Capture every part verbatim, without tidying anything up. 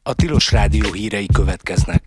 A Tilos Rádió hírei következnek.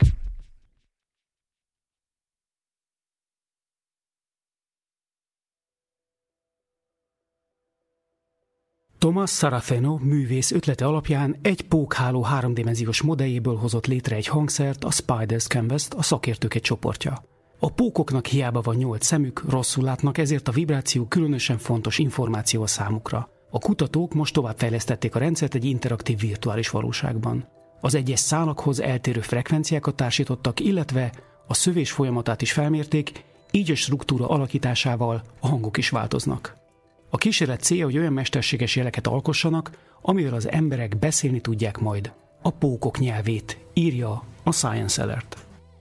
Thomas Saraceno művész ötlete alapján egy pókháló háromdimenziós modelljéből hozott létre egy hangszert, a Spiders Canvas-t, a szakértők egy csoportja. A pókoknak hiába van nyolc szemük, rosszul látnak, ezért a vibráció különösen fontos információ a számukra. A kutatók most továbbfejlesztették a rendszert egy interaktív virtuális valóságban. Az egyes szálakhoz eltérő frekvenciákat társítottak, illetve a szövés folyamatát is felmérték, így a struktúra alakításával a hangok is változnak. A kísérlet célja, hogy olyan mesterséges jeleket alkossanak, amivel az emberek beszélni tudják majd a pókok nyelvét, írja a Science Alert.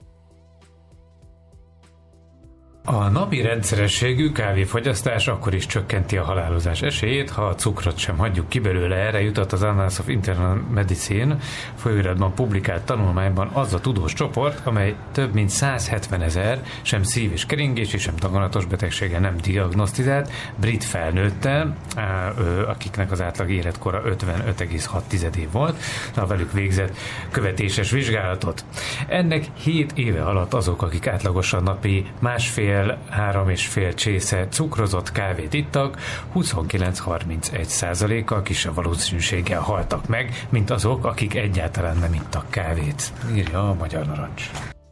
A napi rendszerességű kávéfogyasztás akkor is csökkenti a halálozás esélyét, ha a cukrot sem hagyjuk ki belőle. Erre jutott az Annals of Internal Medicine folyóiratban publikált tanulmányban az a tudós csoport, amely több mint százhetvenezer sem szív- és keringési, sem daganatos betegsége nem diagnosztizált brit felnőttel, akiknek az átlag életkora ötvenöt egész hat év volt, a velük végzett követéses vizsgálatot. Ennek hét éve alatt azok, akik átlagosan napi másfél három és fél csésze cukrozott kávét ittak, huszonkilenc-harmincegy százalékkal kisebb valószínűséggel haltak meg, mint azok, akik egyáltalán nem ittak kávét, írja a Magyar Narancs.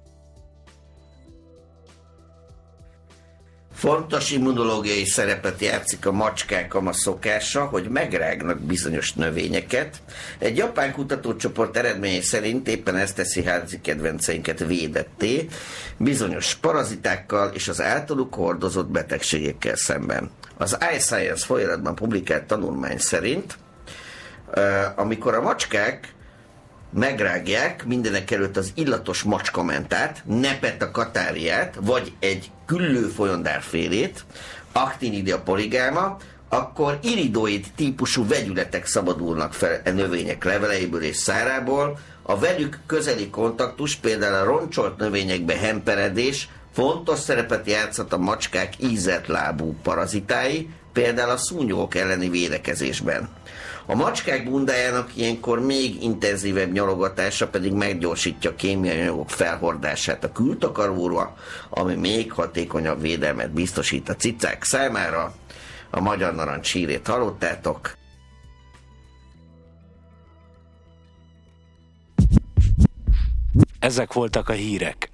Fontos immunológiai szerepet játszik a macskák ama szokása, hogy megrágnak bizonyos növényeket. Egy japán kutatócsoport eredményei szerint éppen ezt teszi házi kedvenceinket védetté, bizonyos parazitákkal és az általuk hordozott betegségekkel szemben. Az iScience folyóiratban publikált tanulmány szerint, amikor a macskák megrágják mindenek előtt az illatos macskamentát, Nepeta catarrhát, vagy egy küllő folyondárfélét, Actinidia polygamma, akkor iridoid típusú vegyületek szabadulnak fel a növények leveleiből és szárából. A velük közeli kontaktus, például a roncsolt növényekbe hemperedés fontos szerepet játszhat a macskák ízett lábú parazitái, például a szúnyogok elleni védekezésben. A macskák bundájának ilyenkor még intenzívebb nyalogatása pedig meggyorsítja a kémiai anyagok felhordását a kültakaróra, ami még hatékonyabb védelmet biztosít a cicák számára. A Magyar Narancs hírét hallottátok. Ezek voltak a hírek.